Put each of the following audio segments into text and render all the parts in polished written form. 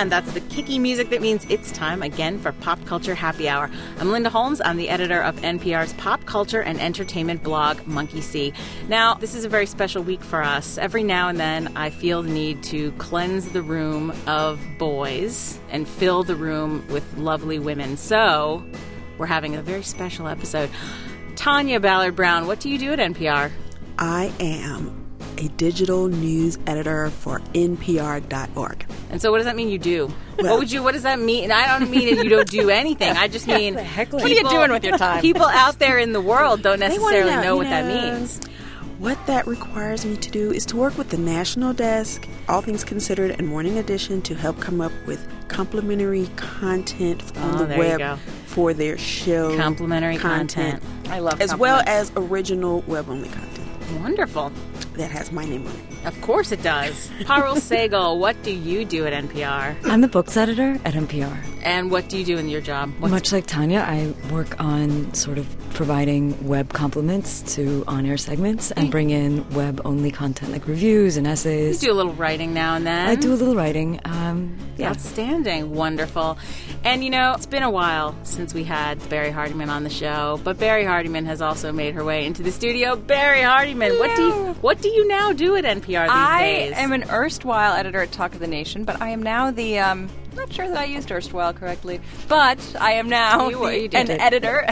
And that's the kicky music that means it's time again for Pop Culture Happy Hour. I'm Linda Holmes. I'm the editor of NPR's pop culture and entertainment blog, Monkey See. Now, this is a very special week for us. Every now and then, I feel the need to cleanse the room of boys and fill the room with lovely women. So, we're having a very special episode. Tanya Ballard-Brown, what do you do at NPR? I am a digital news editor for NPR.org. And so what does that mean you do? Well, what does that mean? And I don't mean that you don't do anything. I just mean what are you doing with your time? People out there in the world don't necessarily know what that means. What that requires me to do is to work with the National Desk, All Things Considered, and Morning Edition to help come up with complimentary content on the web for their show. Complimentary content. I love as well as original web-only content. Wonderful. That has my name on it. Of course it does. Parul Sehgal, what do you do at NPR? I'm the books editor at NPR. And what do you do in your job? Much like Tanya, I work on sort of providing web complements to on-air segments and bring in web-only content like reviews and essays. You do a little writing now and then. I do a little writing. Outstanding. Wonderful. And, it's been a while since we had Barry Hardiman on the show, but Barry Hardiman has also made her way into the studio. Barry Hardiman, what do you now do at NPR these days? I am an erstwhile editor at Talk of the Nation, but I am now the... not sure that I used erstwhile correctly, but I am now an editor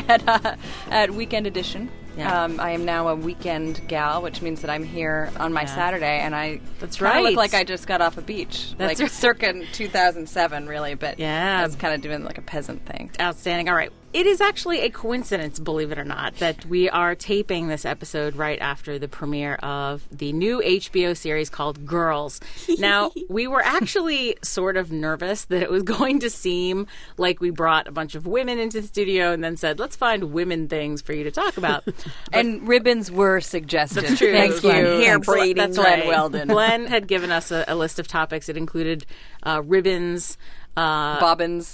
at Weekend Edition. Yeah. I am now a weekend gal, which means that I'm here on my Saturday, and I look like I just got off a beach. That's like circa 2007, really, but yeah. I was kind of doing like a peasant thing. Outstanding. All right. It is actually a coincidence, believe it or not, that we are taping this episode right after the premiere of the new HBO series called Girls. Now, we were actually sort of nervous that it was going to seem like we brought a bunch of women into the studio and then said, let's find women things for you to talk about. And ribbons were suggested. That's true. Thank you. Hair braiding. That's Glenn right. Weldon. Glenn had given us a list of topics. It included ribbons, bobbins,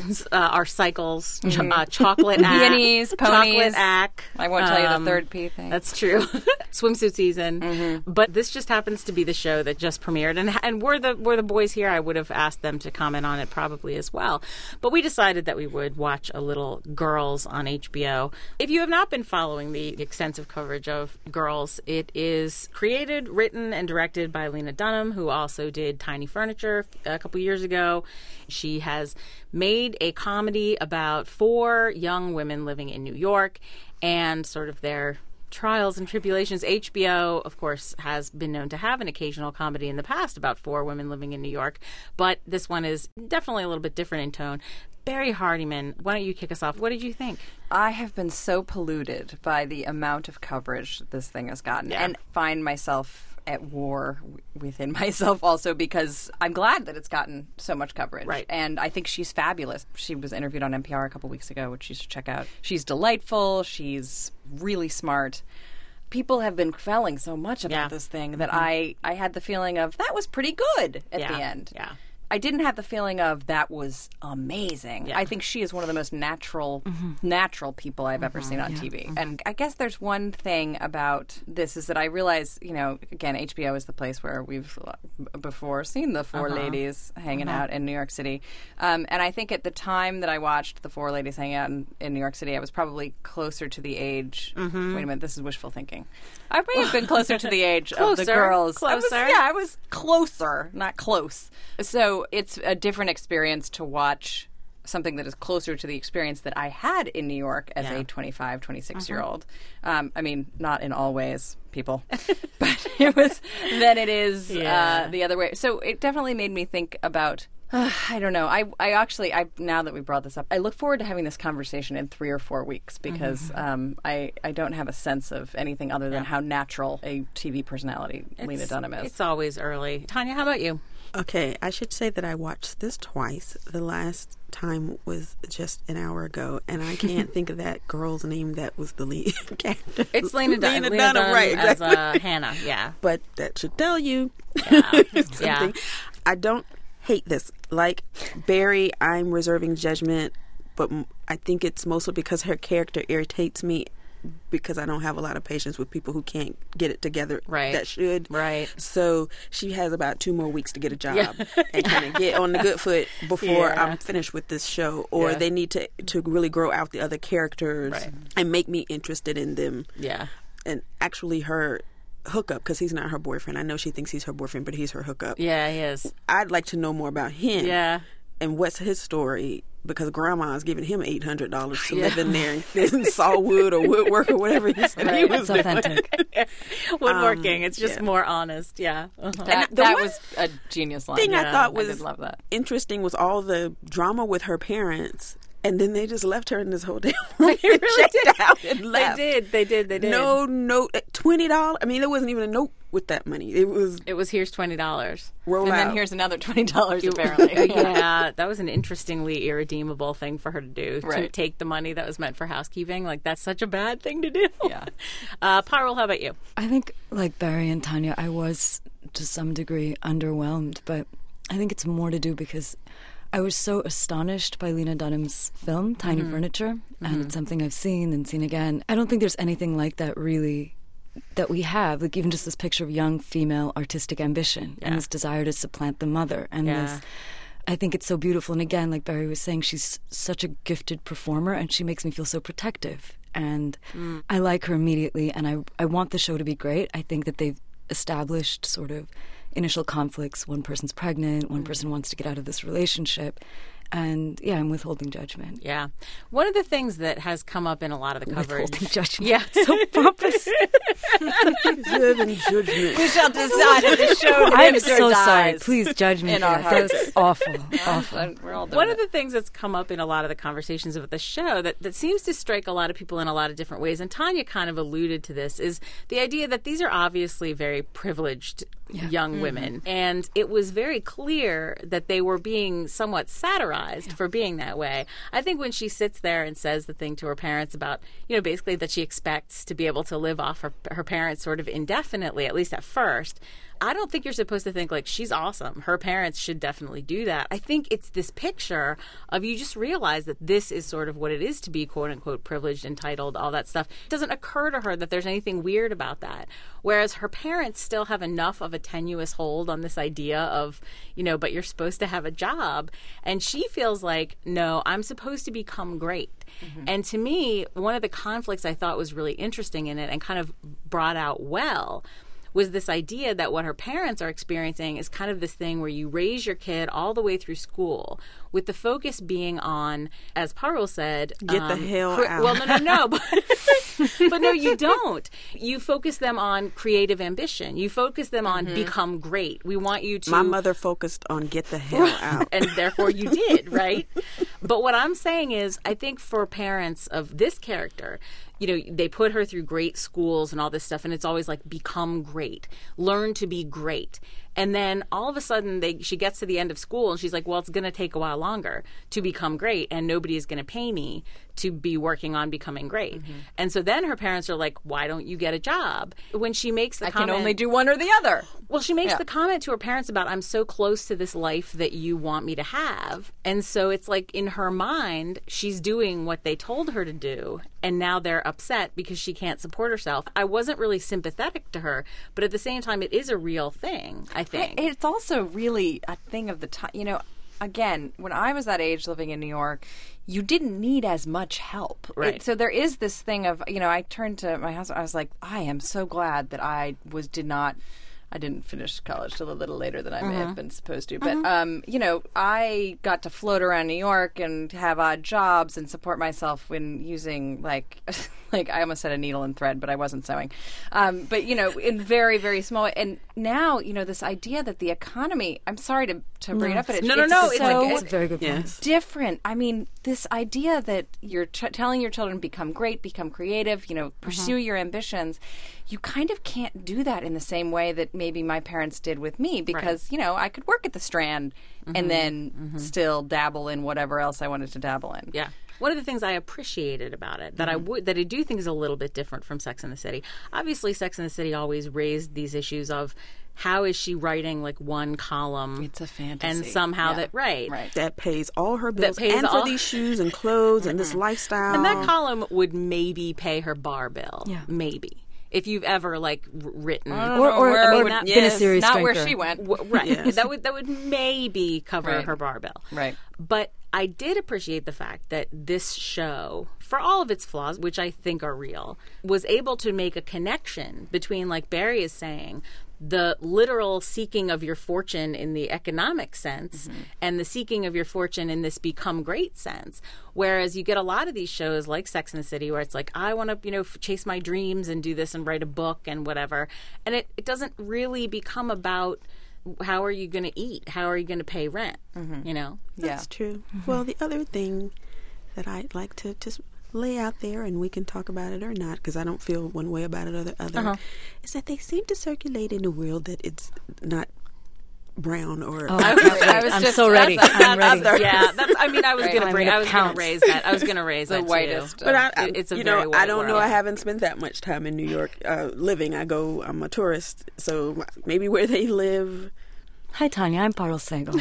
our cycles, chocolate act, peonies, ponies. Chocolate act. I won't tell you the third P thing. That's true. Swimsuit season. But this just happens to be the show that just premiered, and were the boys here, I would have asked them to comment on it probably as well. But we decided that we would watch a little Girls on HBO. If you have not been following the extensive coverage of Girls, it is created, written, and directed by Lena Dunham, who also did Tiny Furniture a couple years ago. She has made a comedy about 4 young women living in New York and sort of their trials and tribulations. HBO, of course, has been known to have an occasional comedy in the past about 4 women living in New York, but this one is definitely a little bit different in tone. Barry Hardiman, why don't you kick us off? What did you think? I have been so polluted by the amount of coverage this thing has gotten, and find myself at war within myself also because I'm glad that it's gotten so much coverage. Right. And I think she's fabulous. She was interviewed on NPR a couple weeks ago, which you should check out. She's delightful. She's really smart. People have been quelling so much about this thing that I had the feeling of that was pretty good at the end. Yeah. I didn't have the feeling of that was amazing. Yeah. I think she is one of the most natural people I've ever seen on TV. And I guess there's one thing about this is that I realize, again, HBO is the place where we've before seen the 4 ladies hanging out in New York City. And I think at the time that I watched the 4 ladies hanging out in New York City, I was probably closer to the age. Wait a minute, this is wishful thinking. I may have been closer to the age of the girls. Closer. I was closer, not close. So it's a different experience to watch something that is closer to the experience that I had in New York as a 25, 26-year-old. I mean, not in all ways, people, but it was than it is the other way. So it definitely made me think about I don't know. I actually, now that we brought this up, I look forward to having this conversation in 3 or 4 weeks because I don't have a sense of anything other than how natural a TV personality Lena Dunham is. It's always early. Tanya, how about you? Okay, I should say that I watched this twice. The last time was just an hour ago, and I can't think of that girl's name that was the lead character. It's Lena Dunham, right? Exactly. As Hannah, yeah. But that should tell you Yeah. I don't hate this. Like Barry, I'm reserving judgment, but I think it's mostly because her character irritates me because I don't have a lot of patience with people who can't get it together that should. Right. So she has about 2 more weeks to get a job and kind of get on the good foot before I'm finished with this show. Or they need to really grow out the other characters and make me interested in them. Yeah. And actually her hookup, because he's not her boyfriend. I know she thinks he's her boyfriend, but he's her hookup. Yeah, he is. I'd like to know more about him. Yeah. And what's his story? Because Grandma's giving him $800 to live in there and saw wood or woodwork or whatever he said he was It's authentic. Woodworking. It's just more honest. Yeah. And that was a genius line. Thing I thought was I did love that. interesting was all the drama with her parents. And then they just left her in this hotel room. They really did. Out and left. They did. No note. $20. I mean, there wasn't even a note with that money. It was here's $20. Roll and out. then here's another $20 apparently. Yeah, that was an interestingly irredeemable thing for her to do. To Right. take the money that was meant for housekeeping. Like, that's such a bad thing to do. Yeah. Parul, how about you? I think, like Barry and Tanya, I was to some degree underwhelmed, but I think it's more to do because I was so astonished by Lena Dunham's film, Tiny Furniture, and it's something I've seen and seen again. I don't think there's anything like that really that we have, like even just this picture of young female artistic ambition and this desire to supplant the mother. And this, I think it's so beautiful. And again, like Barry was saying, she's such a gifted performer and she makes me feel so protective. And I like her immediately, and I want the show to be great. I think that they've established sort of initial conflicts. One person's pregnant, one person wants to get out of this relationship. And yeah, I'm withholding judgment. Yeah. One of the things that has come up in a lot of the coverage. Withholding judgment. Yeah. So pompous. Reserving judgment. We shall decide if the show I'm lives or so dies. sorry. Please judge me. in for our that. That was hearts. awful. Awful. We're all doing One it. of the things that's come up in a lot of the conversations about the show that seems to strike a lot of people in a lot of different ways, and Tanya kind of alluded to this, is the idea that these are obviously very privileged young women. And it was very clear that they were being somewhat satirized for being that way. I think when she sits there and says the thing to her parents about, basically that she expects to be able to live off her parents sort of indefinitely, at least at first, I don't think you're supposed to think like she's awesome. Her parents should definitely do that. I think it's this picture of you just realize that this is sort of what it is to be quote unquote privileged, entitled, all that stuff. It doesn't occur to her that there's anything weird about that. Whereas her parents still have enough of a tenuous hold on this idea of, but you're supposed to have a job. And she feels like, no, I'm supposed to become great. Mm-hmm. And to me, one of the conflicts I thought was really interesting in it and kind of brought out well was this idea that what her parents are experiencing is kind of this thing where you raise your kid all the way through school with the focus being on, as Parul said, get the hell out. Well, no. But no, you don't. You focus them on creative ambition. You focus them on become great. We want you to... My mother focused on get the hell out. And therefore you did, right? But what I'm saying is, I think for parents of this character, they put her through great schools and all this stuff, and it's always like, become great, learn to be great. And then all of a sudden she gets to the end of school and she's like, well, it's going to take a while longer to become great, and nobody is going to pay me to be working on becoming great. Mm-hmm. And so then her parents are like, why don't you get a job? When she makes the comment... I can only do one or the other. Well, she makes the comment to her parents about, I'm so close to this life that you want me to have. And so it's like in her mind, she's doing what they told her to do. And now they're upset because she can't support herself. I wasn't really sympathetic to her, but at the same time, it is a real thing, I think. It's also really a thing of the time. Again, when I was that age living in New York, you didn't need as much help. Right. So there is this thing of, I turned to my husband, I was like, I am so glad that I didn't finish college till a little later than I may have been supposed to. But, I got to float around New York and have odd jobs and support myself when using, like I almost said a needle and thread, but I wasn't sewing. But, in very, very small way. And now, this idea that the economy, I'm sorry to bring it up, but it's It's a very good point. different. I mean, this idea that you're telling your children become great, become creative, pursue your ambitions, you kind of can't do that in the same way that maybe my parents did with me, because, I could work at the Strand and then still dabble in whatever else I wanted to dabble in. Yeah. one of the things I appreciated about it that that I do think is a little bit different from Sex and the City. Obviously, Sex and the City always raised these issues of how is she writing like one column? It's a fantasy. And somehow that pays all her bills and for these shoes and clothes and this lifestyle. And that column would maybe pay her bar bill. Yeah. Maybe. If you've ever like written or been a serious not drinker. Where she went. Right. Yes. That would maybe cover her bar bill. Right. But I did appreciate the fact that this show, for all of its flaws, which I think are real, was able to make a connection between, like Barry is saying, the literal seeking of your fortune in the economic sense and the seeking of your fortune in this become great sense. Whereas you get a lot of these shows like Sex and the City where it's like, I want to, chase my dreams and do this and write a book and whatever. And it doesn't really become about how are you going to eat? How are you going to pay rent? That's true. Well, the other thing that I'd like to just lay out there, and we can talk about it or not, because I don't feel one way about it or the other, is that they seem to circulate in the world that it's not brown or. Oh, I'm so ready. I'm ready. Yeah, I was going to raise that. I was going to raise the that whitest. Too. But it's a very white I don't know. world. I haven't spent that much time in New York living. I'm a tourist, so maybe where they live. Hi, Tanya. I'm Parul Sehgal.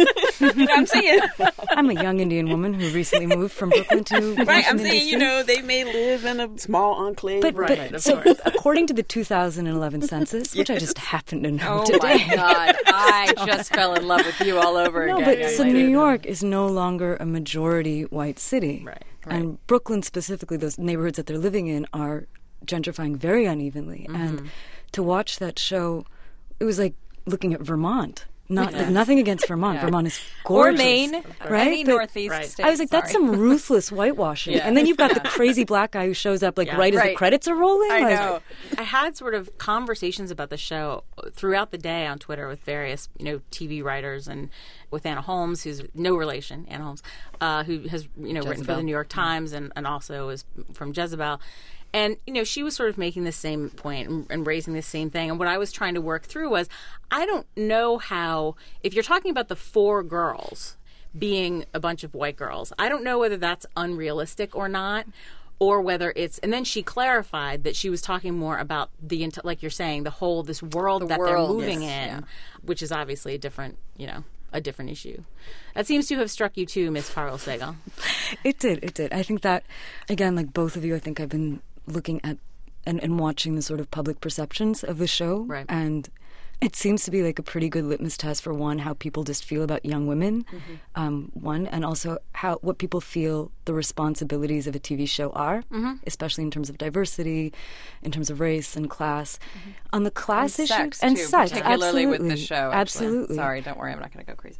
I'm saying. I'm a young Indian woman who recently moved from Brooklyn to Washington, right. I'm saying, DC. they may live in a small enclave. But so according to the 2011 census, which I just happen to know today. Oh my God! I just fell in love with you all over again. But so New York is no longer a majority white city, right? And Brooklyn specifically, those neighborhoods that they're living in are gentrifying very unevenly. And to watch that show, it was like looking at Vermont. Nothing against Vermont. Yeah. Vermont is gorgeous. Or Maine, right? Any northeast state. I was like, that's some ruthless whitewashing. And then you've got the crazy black guy who shows up right as the credits are rolling. I know. I had sort of conversations about the show throughout the day on Twitter with various, TV writers and with Anna Holmes, who's no relation, Anna Holmes, who has, written for the New York Times and also is from Jezebel. And, she was sort of making the same point and raising the same thing. And what I was trying to work through was, I don't know how, if you're talking about the four girls being a bunch of white girls, I don't know whether that's unrealistic or not, or whether it's, and then she clarified that she was talking more about like you're saying, this world that they're moving in, which is obviously a different issue. That seems to have struck you too, Ms. Parul Sehgal. It did. I think that, again, like both of you, I think I've been looking at and watching the sort of public perceptions of the show. Right. And it seems to be like a pretty good litmus test for, one, how people just feel about young women, and also what people feel the responsibilities of a TV show are, especially in terms of diversity, in terms of race and class. On the class issue, sex, and too, sex, particularly absolutely. with the show. Actually. Absolutely. Sorry, don't worry, I'm not going to go crazy.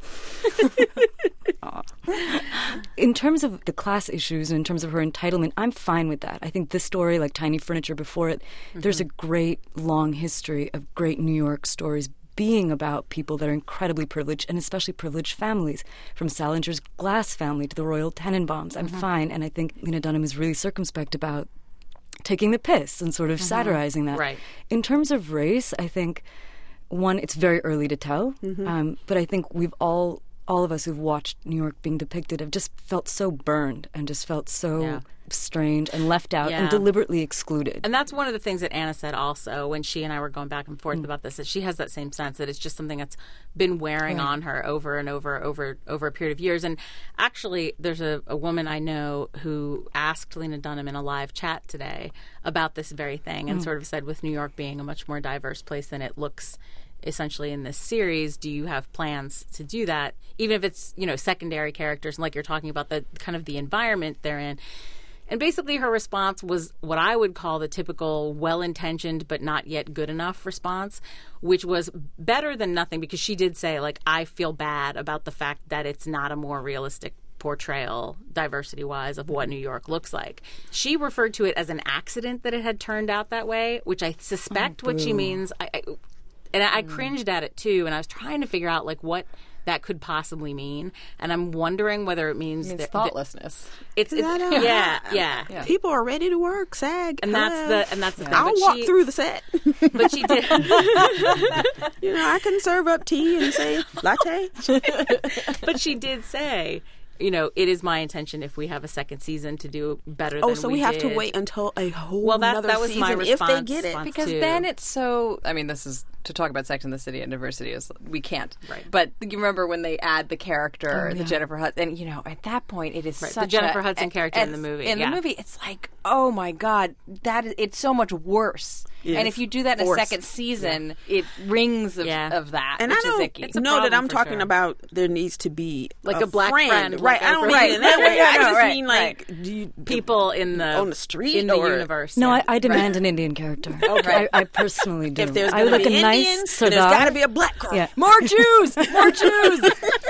In terms of the class issues and in terms of her entitlement, I'm fine with that. I think this story, like Tiny Furniture before it, there's a great long history of great New York stories being about people that are incredibly privileged, and especially privileged families, from Salinger's Glass family to the Royal Tenenbaums. I'm fine, and I think Lena Dunham is really circumspect about taking the piss and sort of satirizing that. Right. In terms of race, I think, one, it's very early to tell, but I think we've all of us who've watched New York being depicted have just felt so burned and just felt so strange and left out and deliberately excluded. And that's one of the things that Anna said also when she and I were going back and forth about this, that she has that same sense that it's just something that's been wearing on her over and over a period of years. And actually, there's a woman I know who asked Lena Dunham in a live chat today about this very thing and sort of said, with New York being a much more diverse place than it looks essentially in this series, do you have plans to do that, even if it's secondary characters, and like you're talking about the kind of the environment they're in. And basically her response was what I would call the typical well-intentioned but not yet good enough response, which was better than nothing, because she did say, like, I feel bad about the fact that it's not a more realistic portrayal, diversity-wise, of what New York looks like. She referred to it as an accident that it had turned out that way, which I suspect what she means. I cringed at it too, and I was trying to figure out like what that could possibly mean, and I'm wondering whether it means thoughtlessness. Yeah. People are ready to work, SAG, and that's the thing. I'll walk through the set, but she did. I can serve up tea and say latte. But she did say, it is my intention if we have a second season to do better than we did. Oh, so we have to wait until a whole another that was season my response, if they get it. Because then it's so... I mean, this is... To talk about Sex and the City and diversity is... We can't. Right. But you remember when they add the character, the Jennifer Hudson... And, at that point, it is such the Jennifer Hudson character in the movie. In the movie, it's like, oh my God, it's so much worse. Yes. And if you do that in a second season, it rings of that, and which I don't is icky. know that I'm talking about there needs to be like a black friend. Right, I don't mean it in that way. I just mean like people on the street in the universe. No, I demand an Indian character. Okay. I personally do. If there's I would like be a Indian, nice Sardar. There's got to be a black girl. Yeah. More Jews! More Jews!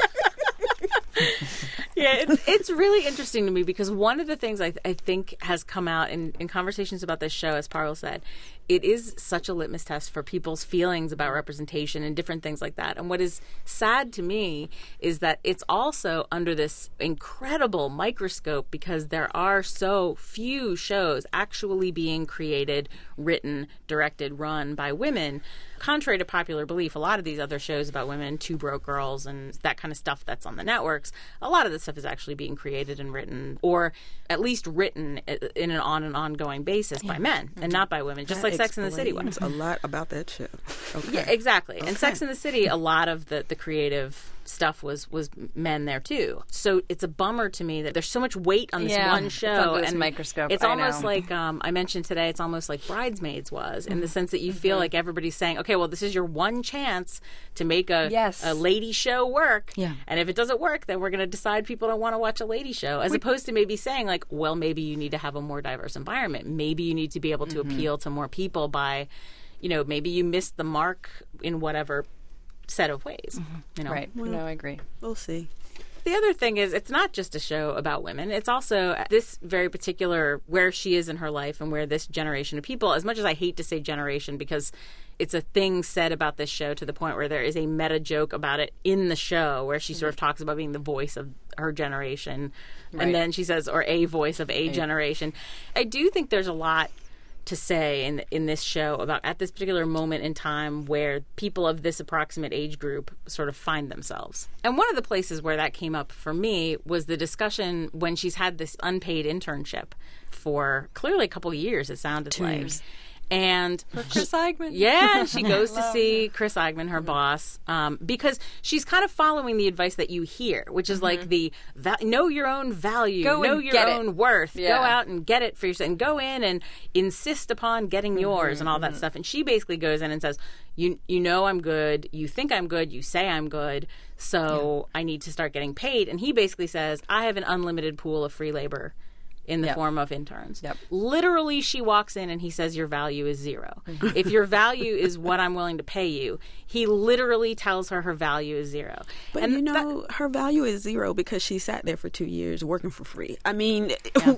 Yeah, it's really interesting to me because one of the things I think has come out in conversations about this show, as Parul said, it is such a litmus test for people's feelings about representation and different things like that. And what is sad to me is that it's also under this incredible microscope because there are so few shows actually being created, written, directed, run by women. Contrary to popular belief, a lot of these other shows about women, Two Broke Girls and that kind of stuff that's on the networks, a lot of this stuff is actually being created and written, or at least written on an ongoing basis by men and not by women, just like Sex and the City was. A lot about that show. Okay. Yeah, exactly. Okay. And Sex and the City, a lot of the creative stuff was men there too. So it's a bummer to me that there's so much weight on this one show. And microscope. It's almost like I mentioned today. It's almost like Bridesmaids was in the sense that you feel like everybody's saying, okay, well, this is your one chance to make a lady show work. Yeah. And if it doesn't work, then we're going to decide people don't want to watch a lady show, as opposed to maybe saying like, well, maybe you need to have a more diverse environment. Maybe you need to be able to appeal to more people by, maybe you missed the mark in whatever set of ways. Right. Well, no, I agree. We'll see. The other thing is it's not just a show about women. It's also this very particular where she is in her life and where this generation of people, as much as I hate to say generation because it's a thing said about this show to the point where there is a meta joke about it in the show where she sort of talks about being the voice of her generation. Right. And then she says, or a voice of a generation. I do think there's a lot to say in this show about at this particular moment in time where people of this approximate age group sort of find themselves. And one of the places where that came up for me was the discussion when she's had this unpaid internship for clearly a couple of years, it sounded 2 like. years. And Chris Eigman. Yeah, she goes to see Chris Eigman, her boss, because she's kind of following the advice that you hear, which is like the know your own value, know your own worth, go out and get it for yourself, and go in and insist upon getting yours and all that stuff. And she basically goes in and says, you know I'm good, you think I'm good, you say I'm good, so I need to start getting paid. And he basically says, I have an unlimited pool of free labor in the form of interns. Literally, she walks in and he says, your value is zero. If your value is what I'm willing to pay you, he literally tells her value is zero. But and her value is zero because she sat there for 2 years working for free. I mean,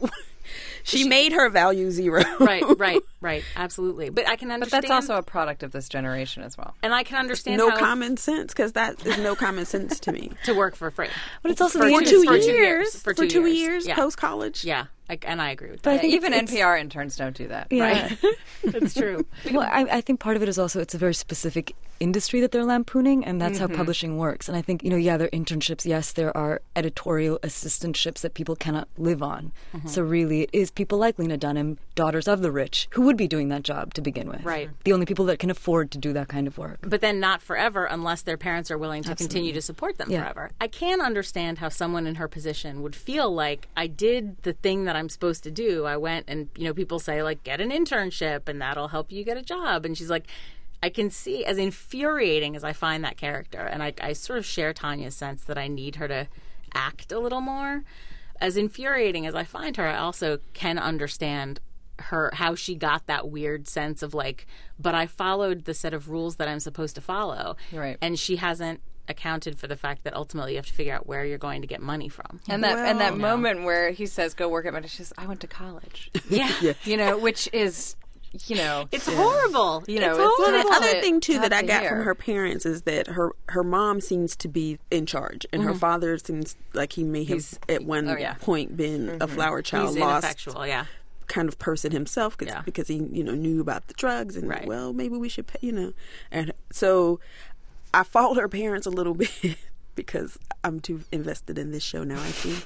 she made her value zero. Right. Absolutely. But I can understand. But that's also a product of this generation as well. And I can understand no common sense, because that is no common sense to me. To work for free. But it's also for 2 years. For 2 years post-college. Yeah. And I agree with that. But I think even NPR interns don't do that. Yeah. Right? That's true. Well, I think part of it is also it's a very specific industry that they're lampooning, and that's how publishing works. And I think, there are internships. Yes, there are editorial assistantships that people cannot live on. So really, it is people like Lena Dunham, daughters of the rich, who would be doing that job to begin with. Right. The only people that can afford to do that kind of work. But then not forever unless their parents are willing to continue to support them forever. I can understand how someone in her position would feel like, I did the thing that I'm supposed to do. I went and, people say, like, get an internship and that'll help you get a job. And she's like, I can see, as infuriating as I find that character, and I sort of share Tanya's sense that I need her to act a little more. As infuriating as I find her, I also can understand how she got that weird sense of like, but I followed the set of rules that I'm supposed to follow. Right. And she hasn't accounted for the fact that ultimately you have to figure out where you're going to get money from. And that moment where he says, go work at my, she says, I went to college. Yeah. Which is, it's horrible. It's horrible. The other thing too that I got from her parents is that her mom seems to be in charge, and her father seems like he may have at one point been a flower child, He's lost ineffectual, kind of person himself because he knew about the drugs and well, maybe we should pay, and so I fault her parents a little bit because I'm too invested in this show now, I see.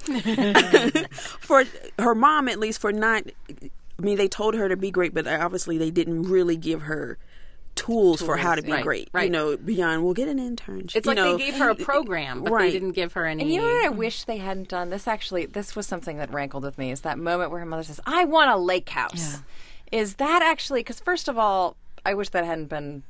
For her mom, at least, they told her to be great, but obviously they didn't really give her tools for how to be great. Right. Beyond, we'll get an internship. It's they gave her a program, but they didn't give her any. And you know what I wish they hadn't done? This was something that rankled with me, is that moment where her mother says, I want a lake house. Yeah. Is that actually, because first of all, I wish that hadn't been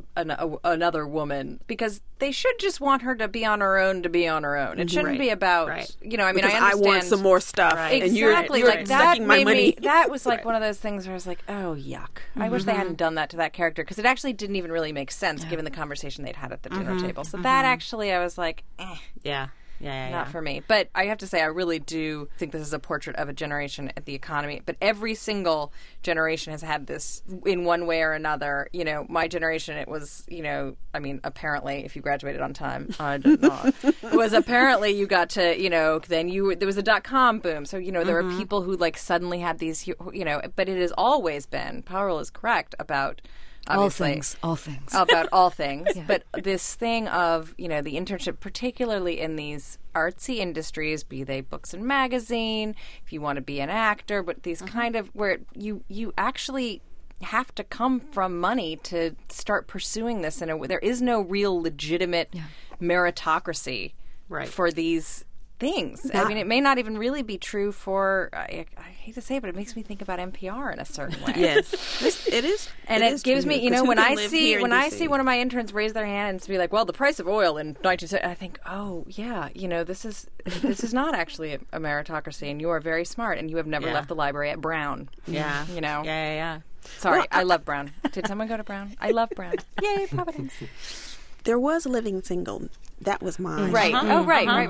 another woman, because they should just want her to be on her own. It shouldn't be about, I understand. I want some more stuff. Right. And exactly. You're like that sucking my money. That was like one of those things where I was like, oh, yuck. I wish they hadn't done that to that character, because it actually didn't even really make sense given the conversation they'd had at the dinner table. So that actually, I was like, Yeah. Not for me. But I have to say, I really do think this is a portrait of a generation at the economy. But every single generation has had this in one way or another. My generation, it was, apparently, if you graduated on time, I did not. It was apparently you got to, there was a .com boom. So, there were people who suddenly had these, but it has always been, Powell is correct about, obviously, all things about all things. Yeah. But this thing of the internship, particularly in these artsy industries, be they books and magazine, if you want to be an actor, but these kind of where you actually have to come from money to start pursuing this, and there is no real legitimate meritocracy for these things. It may not even really be true for, I hate to say it, but it makes me think about NPR in a certain way. Yes. It is. And it gives me, when I see one of my interns raise their hand and be like, well, the price of oil in 1970, I think, oh, yeah, this is not actually a meritocracy, and you are very smart, and you have never left the library at Brown. Yeah. Yeah. Sorry, I love Brown. Did someone go to Brown? I love Brown. Yay, Providence. There was Living Single. That was mine. Right. Oh,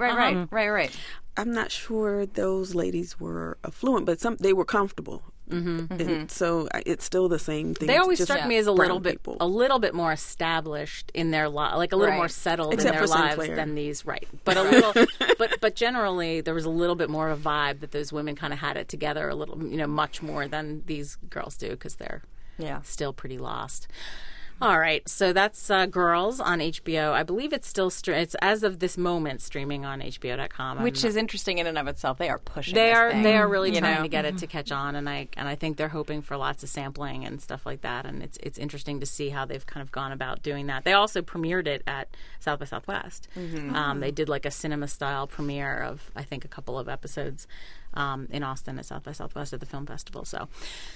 right. I'm not sure those ladies were affluent, but they were comfortable. And so it's still the same thing. They always struck me as a little bit more established in their life, a little more settled in their lives than these. Right. But a little, but generally there was a little bit more of a vibe that those women kind of had it together a little, much more than these girls do, because they're still pretty lost. All right, so that's Girls on HBO. I believe it's still it's as of this moment streaming on HBO.com, which is interesting in and of itself. They are pushing. They are really trying to get it to catch on, and I think they're hoping for lots of sampling and stuff like that. And it's interesting to see how they've kind of gone about doing that. They also premiered it at South by Southwest. They did like a cinema style premiere of I think a couple of episodes in Austin at South by Southwest at the film festival. So.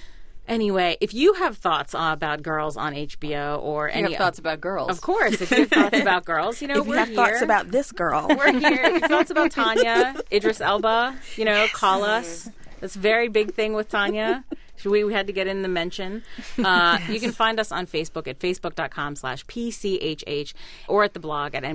Anyway, if you have thoughts about Girls on HBO or any thoughts about Girls, of course, if you have thoughts about Girls, if you have thoughts about this girl, we're here. If you have thoughts about Tanya, Idris Elba, call us. That's a very big thing with Tanya. We had to get in the mention. You can find us on Facebook at facebook.com/PCHH or at the blog at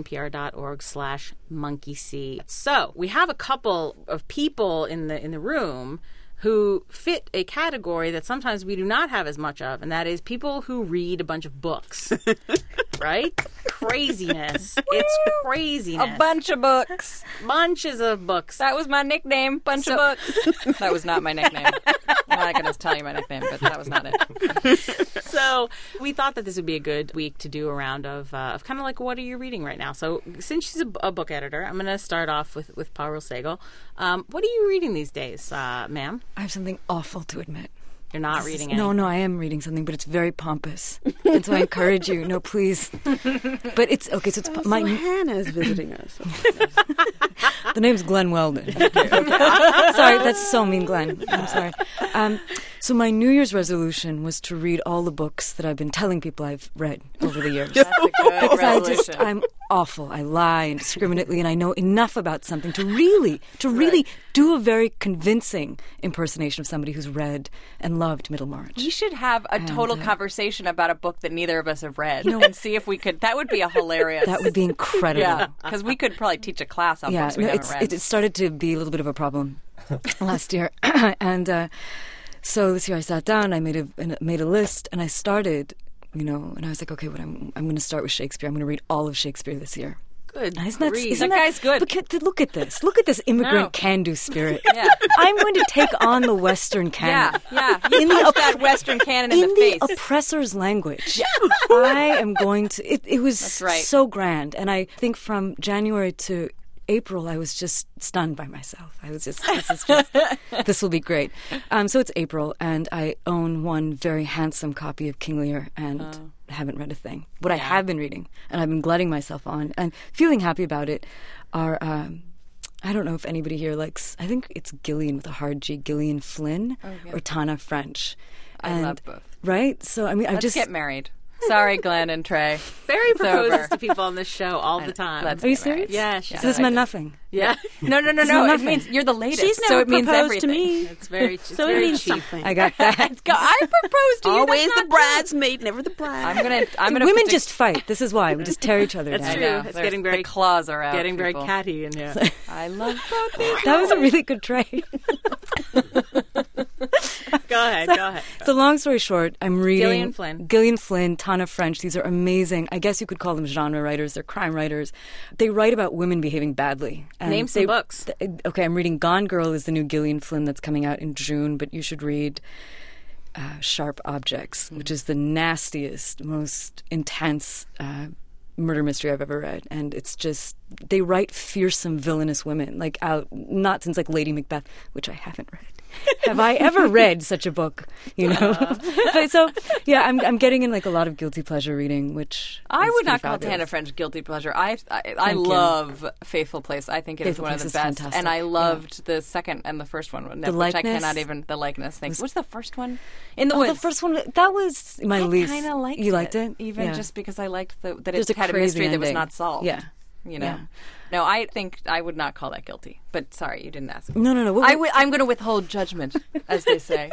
npr.org/monkeyc. So we have a couple of people in the room who fit a category that sometimes we do not have as much of, and that is people who read a bunch of books. Right? Craziness. It's craziness. A bunch of books. Bunches of books. That was my nickname, bunch of books. That was not my nickname. I'm not going to tell you my nickname, but that was not it. So we thought that this would be a good week to do a round of kind of like, what are you reading right now? So since she's a book editor, I'm going to start off with Parul Sehgal. What are you reading these days, ma'am? I have something awful to admit. You're not reading it. No, I am reading something, but it's very pompous. And so I encourage you, no, please. But it's, okay, so it's... Hannah is visiting us. The name's Glenn Weldon. Okay. Sorry, that's so mean, Glenn. I'm sorry. So my New Year's resolution was to read all the books that I've been telling people I've read over the years. That's a good resolution. I'm awful. I lie indiscriminately, and I know enough about something to really do a very convincing impersonation of somebody who's read and loved Middlemarch. We should have a total conversation about a book that neither of us have read and see if we could. That would be a hilarious. That would be incredible. Yeah, because we could probably teach a class on books we haven't read. It started to be a little bit of a problem last year, and so this year I sat down, I made a list, and I started, and I was like, okay, I'm going to start with Shakespeare. I'm going to read all of Shakespeare this year. Good. That guy's good. Look at this. Look at this immigrant can-do spirit. Yeah. I'm going to take on the Western canon. Yeah. You punch that Western canon in the face. In the oppressor's language. I am going to... It was so grand. And I think from January to April, I was just stunned by myself. I was just, this will be great. So it's April, and I own one very handsome copy of King Lear, and haven't read a thing. What I have been reading, and I've been glutting myself on, and feeling happy about it, are, I don't know if anybody here likes, I think it's Gillian with a hard G, Gillian Flynn, or Tana French. I love both. Right? So, I mean, Let's get married. Sorry, Glenn and Trey. Barry proposes to people on this show all the time. Are you serious? Yeah. So this meant nothing. Yeah. No. It means you're the latest. She's never so it means proposed everything. to me. It's very so very it means cheap. something. I got that. I proposed to you. Always That's the not bridesmaid, never the bride. I'm gonna. Women just fight. This is why. We just tear each other That's down. true. It's getting very the claws are out. Getting very people. catty in here. I love both these. That was a really good trade. Go ahead. So long story short, I'm reading Gillian Flynn, Tana French. These are amazing. I guess you could call them genre writers. They're crime writers. They write about women behaving badly. And Name some books. Okay, I'm reading Gone Girl is the new Gillian Flynn that's coming out in June, but you should read Sharp Objects, which is the nastiest, most intense murder mystery I've ever read. And it's just, they write fearsome, villainous women, like out, not since like Lady Macbeth, which I haven't read. Have I ever read such a book? You know, but so yeah, I'm getting in like a lot of guilty pleasure reading, which I would not call fabulous. Tana French guilty pleasure. I love Faithful Place. I think it is one of the best, fantastic. and I loved the second and the first one. The which likeness? I cannot even the likeness thing. What's the first one? In the Woods. The first one that was my least. I kind of liked it. You liked it, even just because I liked that There's it had a mystery that was not solved. Yeah. You know. Yeah. No, I think I would not call that guilty. But sorry, you didn't ask me. No. I'm going to withhold judgment, as they say.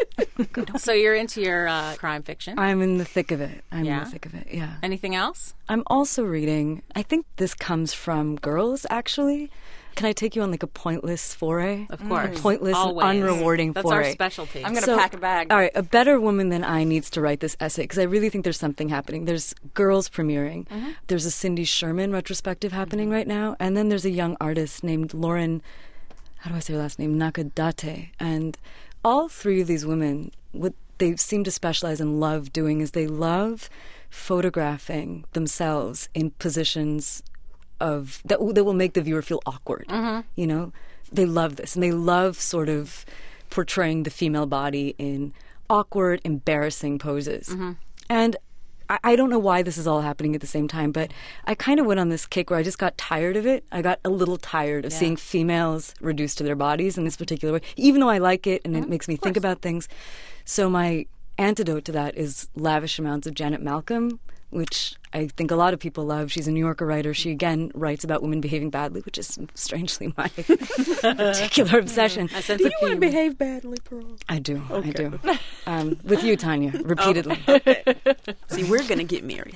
So you're into your crime fiction. I'm in the thick of it. Yeah? Yeah. Anything else? I'm also reading, I think this comes from girls, actually. Can I take you on like a pointless foray? Of course. A pointless, Always. unrewarding That's foray. our specialty. I'm going to pack a bag. All right, a better woman than I needs to write this essay because I really think there's something happening. There's girls premiering. Mm-hmm. There's a Cindy Sherman retrospective happening right now. And then there's a young artist named Lauren, how do I say her last name? Nakadate. And all three of these women, what they seem to specialize and love doing is they love photographing themselves in positions of that will make the viewer feel awkward. Mm-hmm. You know, they love this, and they love sort of portraying the female body in awkward, embarrassing poses. Mm-hmm. And I don't know why this is all happening at the same time, but I kind of went on this kick where I just got tired of it. I got a little tired of seeing females reduced to their bodies in this particular way, even though I like it and it makes me think about things. So my antidote to that is lavish amounts of Janet Malcolm, which I think a lot of people love. She's a New Yorker writer. She, again, writes about women behaving badly, which is strangely my particular obsession. Do you want to behave badly, Pearl? I do. Okay. I do. With you, Tanya, repeatedly. Okay. See, we're going to get married.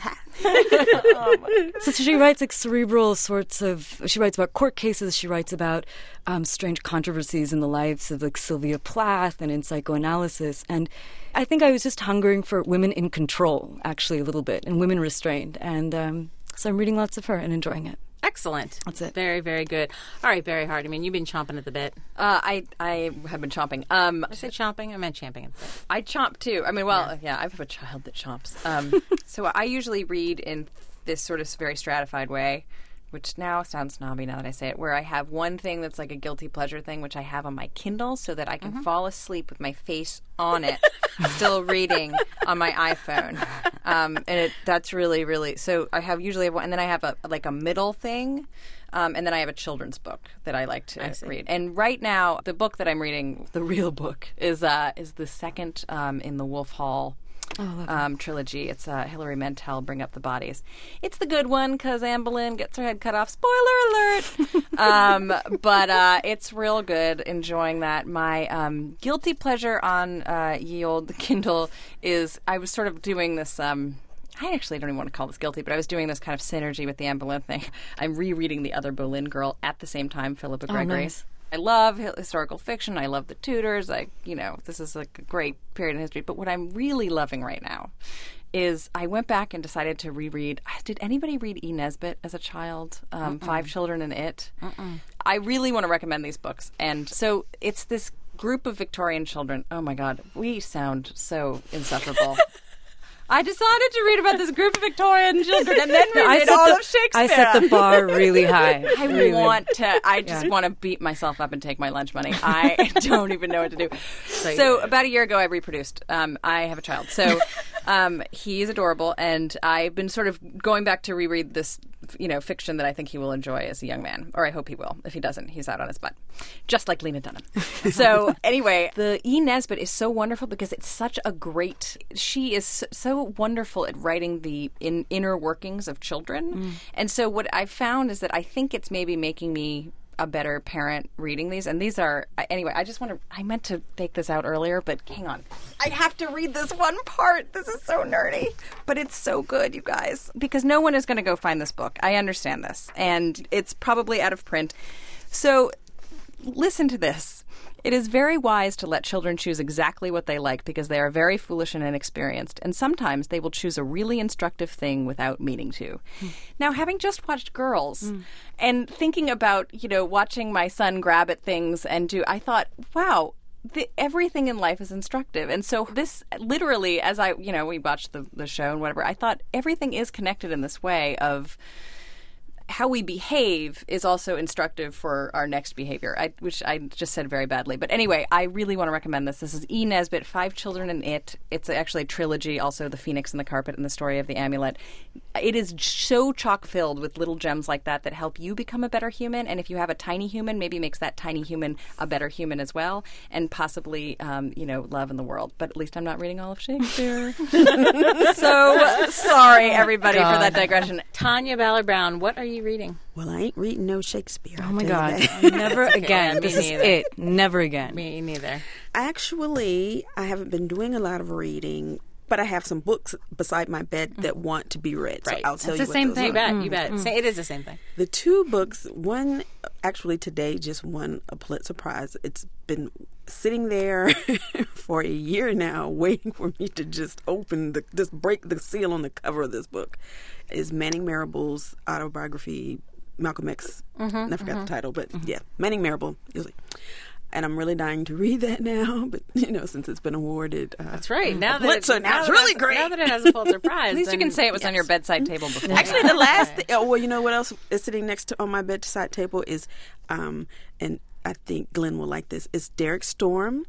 So she writes like cerebral sorts of... She writes about court cases. She writes about strange controversies in the lives of like Sylvia Plath and in psychoanalysis. And I think I was just hungering for women in control, actually, a little bit, and women restrained. And so I'm reading lots of her and enjoying it. Excellent. That's it. Very, very good. All right, Barry Hart. I mean, you've been chomping at the bit. I have been chomping. Did I say chomping? I meant champing at the bit. I chomp too. I mean, I have a child that chomps. So I usually read in this sort of very stratified way, which now sounds snobby now that I say it, where I have one thing that's like a guilty pleasure thing, which I have on my Kindle so that I can fall asleep with my face on it, still reading on my iPhone. And that's really, really... So I usually have one, and then I have a middle thing, and then I have a children's book that I like to read. And right now, the book that I'm reading, the real book, is the second in the Wolf Hall trilogy. It's Hilary Mantel, Bring Up the Bodies. It's the good one because Anne Boleyn gets her head cut off. Spoiler alert! But it's real good. Enjoying that. My guilty pleasure on ye old Kindle is I was sort of doing this... I actually don't even want to call this guilty, but I was doing this kind of synergy with the Anne Boleyn thing. I'm rereading The Other Boleyn Girl at the same time, Philippa Gregory. Nice. I love historical fiction. I love The Tudors. This is like a great period in history. But what I'm really loving right now is I went back and decided to reread. Did anybody read E. Nesbit as a child? 5 Children and It? I really want to recommend these books. And so it's this group of Victorian children. Oh, my God. We sound so insufferable. I decided to read about this group of Victorian children and then read all of Shakespeare. I set the bar really high. I just want to beat myself up and take my lunch money. I don't even know what to do. So about a year ago, I reproduced. I have a child. So he's adorable. And I've been sort of going back to reread this, fiction that I think he will enjoy as a young man. Or I hope he will. If he doesn't, he's out on his butt. Just like Lena Dunham. So anyway, the E. Nesbit is so wonderful because it's such a great... She is so wonderful at writing the inner workings of children. And so what I've found is that I think it's maybe making me a better parent reading these. And these are... Anyway, I meant to take this out earlier, but hang on. I have to read this one part. This is so nerdy. But it's so good, you guys. Because no one is going to go find this book. I understand this. And it's probably out of print. So listen to this. It is very wise to let children choose exactly what they like because they are very foolish and inexperienced, and sometimes they will choose a really instructive thing without meaning to. Now, having just watched Girls and thinking about, watching my son grab at things I thought, wow, everything in life is instructive. And so this literally, as we watched the show and whatever, I thought everything is connected in this way of how we behave is also instructive for our next behavior, which I just said very badly. But anyway, I really want to recommend this. This is E. Nesbit, 5 Children and It. It's actually a trilogy, also The Phoenix and the Carpet and The Story of the Amulet. It is so chock-filled with little gems like that help you become a better human. And if you have a tiny human, maybe makes that tiny human a better human as well. And possibly, love in the world. But at least I'm not reading all of Shakespeare. So sorry, everybody, for that digression. Tanya Ballard-Brown, what are you reading? Well, I ain't reading no Shakespeare. Oh, my God. Never again. This is it. Never again. Me neither. Actually, I haven't been doing a lot of reading, but I have some books beside my bed that want to be read. Right. So I'll tell it's you the what same those thing. are. You bet. It is the same thing. The 2 books, one actually today just won a Pulitzer Prize. It's been sitting there for a year now waiting for me to just break the seal on the cover of this book. Is Manning Marable's autobiography, Malcolm X. I forgot the title, but yeah, Manning Marable. And I'm really dying to read that now, but since it's been awarded, that's right. Now that Pulitzer, it's really great. Now that it has a Pulitzer Prize, at least you can say it was on your bedside table before. Actually, the last. You know what else is sitting on my bedside table is, and I think Glenn will like this. Is Derek Storm,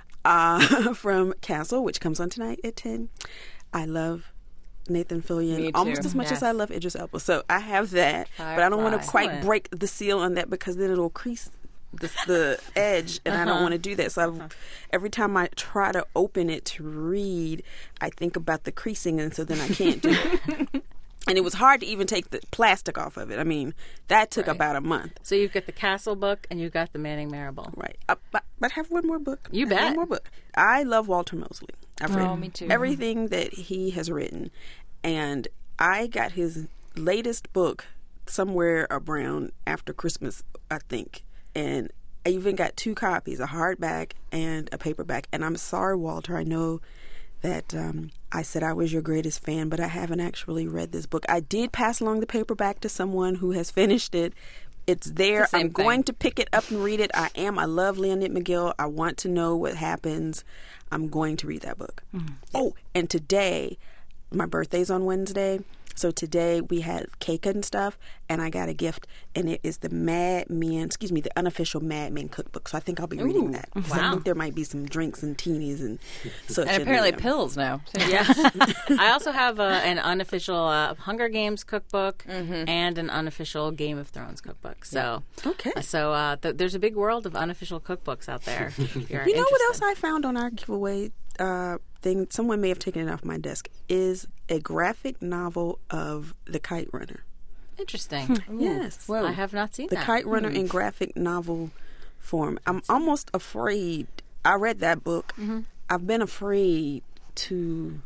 from Castle, which comes on tonight at 10. I love Nathan Fillion almost as much as I love Idris Elba. So I have that, but I don't want to quite break the seal on that because then it'll crease the edge, and I don't want to do that. So every time I try to open it to read, I think about the creasing, and so then I can't do it. And it was hard to even take the plastic off of it. I mean, that took about a month. So you've got the Castle book, and you've got the Manning Marable. Right. But I have one more book. You bet. One more book. I love Walter Mosley. I've read me too. everything that he has written. And I got his latest book somewhere around after Christmas, I think. And I even got 2 copies, a hardback and a paperback. And I'm sorry, Walter, I know that I said I was your greatest fan, but I haven't actually read this book. I did pass along the paperback to someone who has finished it. It's there. I'm going to pick it up and read it. I love Leonid McGill. I want to know what happens. I'm going to read that book. Oh, and today, my birthday's on Wednesday. So today we had cake and stuff, and I got a gift, and it is the unofficial Mad Men cookbook. So I think I'll be reading that. Because I think there might be some drinks and teenies and such. And apparently pills now. Yeah. I also have an unofficial Hunger Games cookbook and an unofficial Game of Thrones cookbook. So there's a big world of unofficial cookbooks out there. You know what else I found on our giveaway thing? Someone may have taken it off my desk. Is a graphic novel of The Kite Runner. Interesting. Yes. Whoa. I have not seen The Kite Runner in graphic novel form. I'm almost afraid. I read that book. I've been afraid to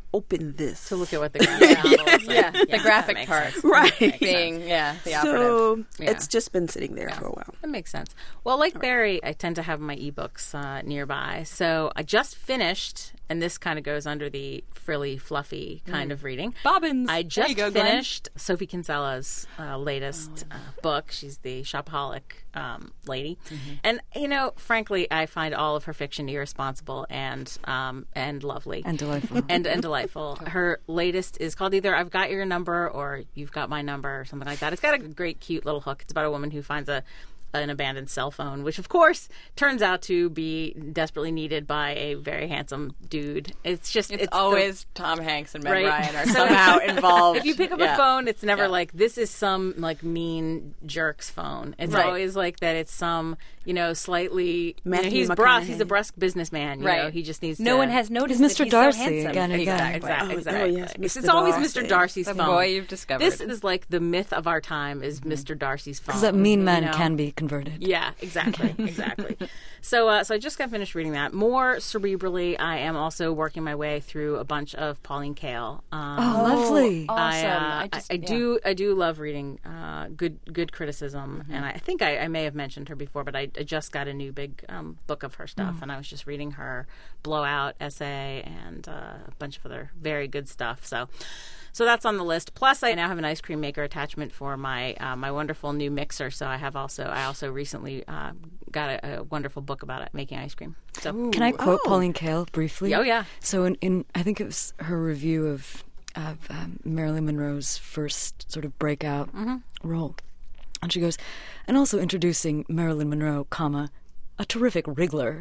open this to look at what the graphic novel is. The graphic part. Sense. Right. Being, the operative. So it's just been sitting there for a while. That makes sense. Well, like Barry, I tend to have my ebooks nearby. So I just finished, and this kind of goes under the frilly, fluffy kind of reading. Bobbins. I just finished Sophie Kinsella's latest book. She's the shopaholic lady. And, frankly, I find all of her fiction irresponsible and lovely. And delightful. and delightful. Her latest is called either I've Got Your Number or You've Got My Number or something like that. It's got a great, cute little hook. It's about a woman who finds an abandoned cell phone, which of course turns out to be desperately needed by a very handsome dude. It's always Tom Hanks and Meg Ryan are somehow involved. If you pick up a phone, it's never like this is some like mean jerk's phone. It's always like that. It's some slightly he's a brusque businessman. You know, he just needs. No one has noticed Mr. that he's Darcy so handsome. again and again. Exactly. Oh, yes, Mr. It's always Darcy. Mr. Darcy's phone. Boy, you've discovered. This is like the myth of our time is Mr. Darcy's phone. Because that mean man can be converted. Yeah, exactly. So I just got finished reading that. More cerebrally, I am also working my way through a bunch of Pauline Kael. Lovely. Awesome. I do love reading good criticism, and I think I may have mentioned her before, but I just got a new big book of her stuff, and I was just reading her Blowout essay and a bunch of other very good stuff. So that's on the list. Plus, I now have an ice cream maker attachment for my my wonderful new mixer. So I also recently got a wonderful book about it, making ice cream. So can I quote Pauline Kael briefly? Oh yeah. So in I think it was her review of Marilyn Monroe's first sort of breakout role, and she goes, and also introducing Marilyn Monroe, a terrific wriggler.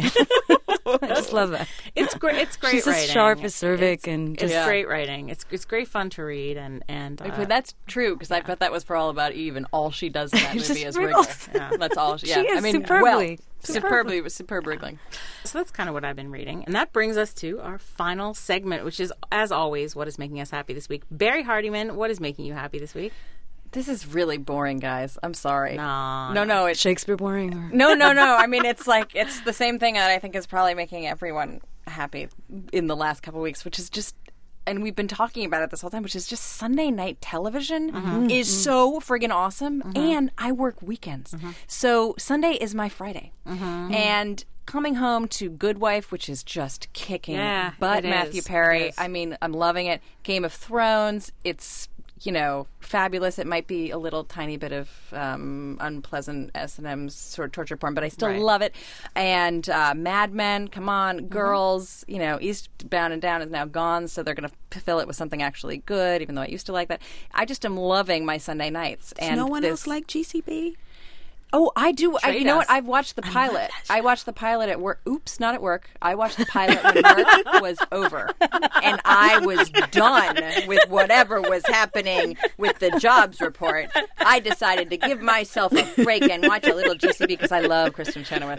I just love that. It's great. It's great. She's writing. as sharp as cervic, and just great writing. It's great fun to read, and that's true because I bet that was for All About Eve, and all she does in that movie is wriggle. That's all. She is superbly. Superb wriggling. So that's kind of what I've been reading, and that brings us to our final segment, which is, as always, what is making us happy this week. Barry Hardiman, what is making you happy this week? This is really boring, guys. I'm sorry. No. It's Shakespeare boring? Or? No. I mean, it's the same thing that I think is probably making everyone happy in the last couple of weeks, which is just, and we've been talking about it this whole time, which is just Sunday night television is so friggin' awesome, and I work weekends. So Sunday is my Friday. And coming home to Good Wife, which is just kicking butt, Matthew Perry. I mean, I'm loving it. Game of Thrones, it's fabulous. It might be a little tiny bit of unpleasant S&M sort of torture porn, but I still love it. And Mad Men, come on, Girls, Eastbound and Down is now gone, so they're going to fill it with something actually good, even though I used to like that. I just am loving my Sunday nights. Does no one else like GCB? Oh, I do. You know what? I've watched the pilot. I watched the pilot at work. Oops, not at work. I watched the pilot when work was over. And I was done with whatever was happening with the jobs report. I decided to give myself a break and watch a little GCB because I love Kristen Chenoweth.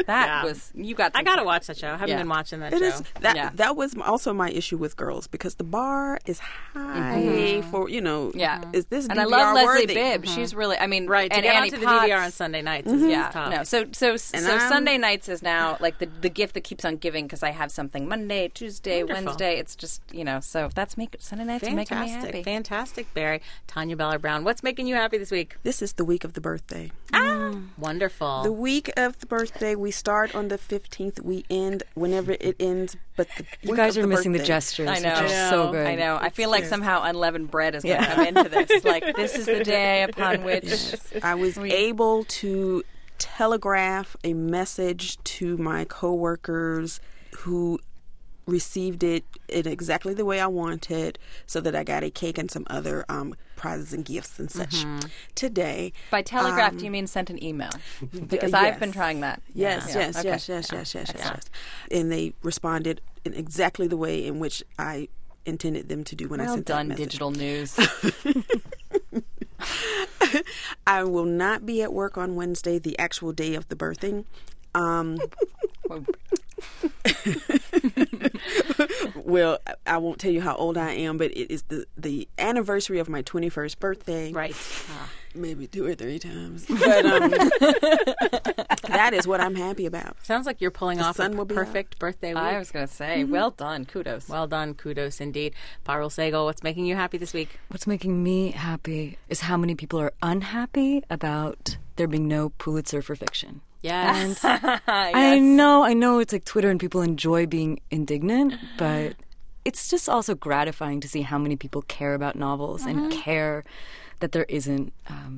I got to watch that show. I haven't been watching that show. That was also my issue with Girls because the bar is high for, is this DVR and I love Leslie worthy? Bibb. She's really, I mean, right. To and get Annie onto the Potts. DVR on Sunday nights is tough. No, so Sunday nights is now like the gift that keeps on giving because I have something Monday, Tuesday, Wednesday. It's just so that's Sunday nights are making me happy. Fantastic, Barry. Tanya Beller Brown, what's making you happy this week? This is the week of the birthday. Wonderful. The week of the birthday. We start on the 15th. We end whenever it ends. But you guys are missing the gestures. I know. Which are so good. I know. I feel like somehow unleavened bread is going to come into this. Like this is the day upon which I was able to telegraph a message to my coworkers who received it in exactly the way I wanted, so that I got a cake and some other prizes and gifts and such today. By telegraph, do you mean sent an email? Because I've been trying that. Yes. And they responded in exactly the way in which I intended them to do when I sent that message. Digital news. I will not be at work on Wednesday, the actual day of the birthing. Well, I won't tell you how old I am, but it is the anniversary of my 21st birthday. Right. Maybe 2 or 3 times. But that is what I'm happy about. Sounds like you're pulling off a perfect birthday week. I was going to say, well done. Kudos. Well done. Kudos indeed. Parul Sehgal, what's making you happy this week? What's making me happy is how many people are unhappy about there being no Pulitzer for fiction. Yes. And Yes. I know it's like Twitter and people enjoy being indignant, but it's just also gratifying to see how many people care about novels and care that there isn't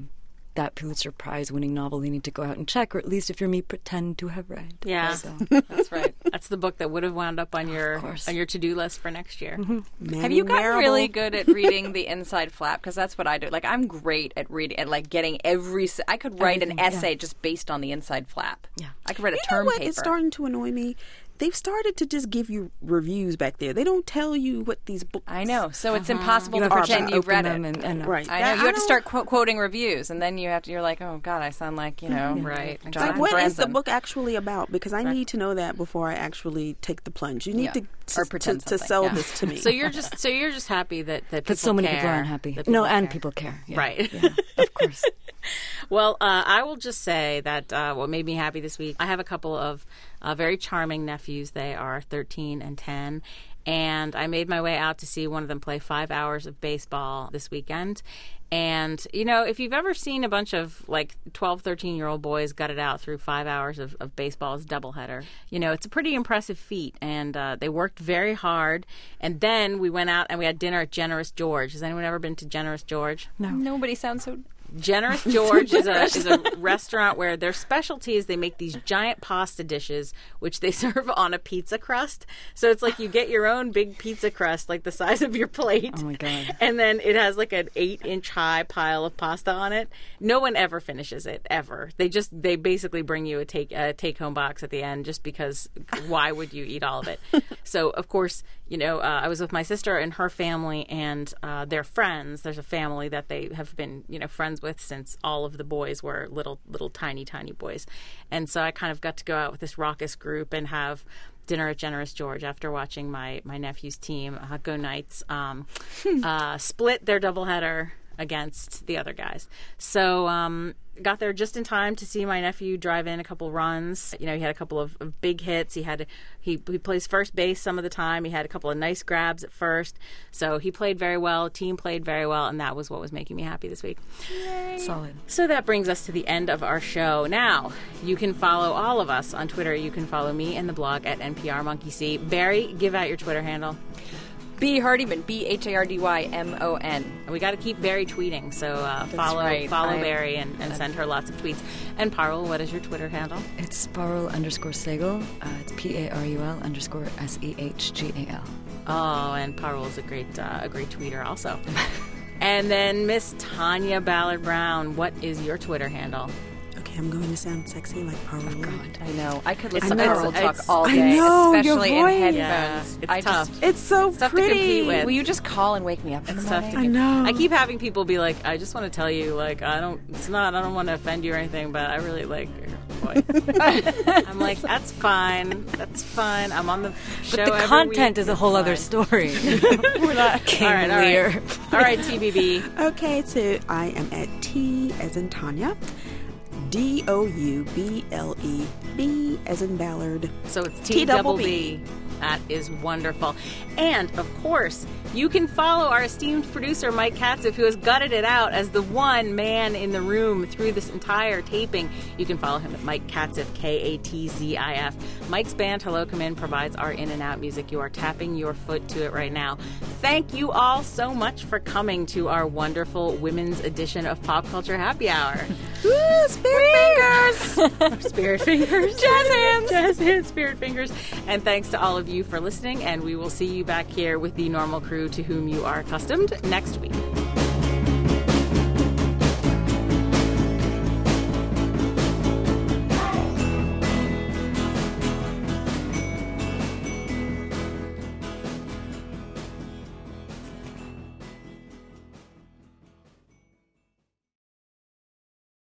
that Pulitzer Prize winning novel they need to go out and check, or at least if you're me, pretend to have read. Yeah, so. That's right. That's the book that would have wound up on your to-do list for next year. Have you gotten really good at reading the inside flap? Because that's what I do. Like, I'm great at reading, at like getting I could write an essay just based on the inside flap. Yeah, I could write a term paper. It's starting to annoy me. They've started to just give you reviews back there. They don't tell you what these books I know. So it's impossible to pretend you've read it. Right. I know. You have to start quoting reviews, and then you're like, oh, God, I sound like, Right. John like, what is the Franzen. book actually about? Because I need to know that before I actually take the plunge. You need Or pretend to something. sell this to me. So you're just happy that people But so many care, people are unhappy. that people care. People care. Yeah. Right. Yeah, of course. Well, I will just say that what made me happy this week, I have a couple of very charming nephews. They are 13 and 10. And I made my way out to see one of them play 5 hours of baseball this weekend. And, if you've ever seen a bunch of, 12, 13-year-old boys gut it out through 5 hours of baseball as doubleheader, it's a pretty impressive feat. And they worked very hard. And then we went out and we had dinner at Generous George. Has anyone ever been to Generous George? No. Nobody sounds so... Generous George is a restaurant where their specialty is they make these giant pasta dishes, which they serve on a pizza crust. So it's like you get your own big pizza crust, like the size of your plate. Oh, my God. And then it has like an 8-inch high pile of pasta on it. No one ever finishes it, ever. They basically bring you a take-home box at the end just because why would you eat all of it? So, of course, I was with my sister and her family and their friends. There's a family that they have been, friends with since all of the boys were little tiny boys. And so I kind of got to go out with this raucous group and have dinner at Generous George after watching my nephew's team, Go Knights, split their doubleheader against the other guys. So got there just in time to see my nephew drive in a couple runs. He had a couple of big hits. He plays first base some of the time. He had a couple of nice grabs at first. So he played very well. Team played very well, and that was what was making me happy this week. Yay. Solid. So that brings us to the end of our show. Now, you can follow all of us on Twitter. You can follow me and the blog at NPR Monkey See. Barry, give out your Twitter handle. B. Hardyman, BHARDYMON. And we got to keep Barry tweeting, so follow Barry and send her lots of tweets. And Parul, what is your Twitter handle? It's Parul_Sehgal. It's PARUL_SEHGAL. Oh, and Parul is a great tweeter also. And then Miss Tanya Ballard Brown, what is your Twitter handle? Okay, I'm going to sound sexy like Parul. Oh, God. I know. I could listen to It's- Parul talk it's- all I day, know, your especially in voice. headphones. Yeah, it's tough. It's so It's tough to pretty. compete with. Will you just call and wake me up in the It's tough morning? to I know. I keep having people be like, I just want to tell you, I don't want to offend you or anything, but I really like your voice. I'm like, that's fine. I'm on the show But the every content week. is a whole It's other fine. story. We're not King All right. Lear. All right, TBB. Okay, so I am at T as in Tanya, DOUBLE, B as in Ballard. So it's T-double-B. T-double-B. That is wonderful. And, of course, you can follow our esteemed producer, Mike Katzif, who has gutted it out as the one man in the room through this entire taping. You can follow him at Mike Katzif, KATZIF. Mike's band, Hello Come In, provides our in and out music. You are tapping your foot to it right now. Thank you all so much for coming to our wonderful women's edition of Pop Culture Happy Hour. Woo, spirit fingers! Spirit fingers. Jazz hands. Jazz hands, spirit fingers. And thanks to all of you for listening, and we will see you back here with the normal crew to whom you are accustomed next week.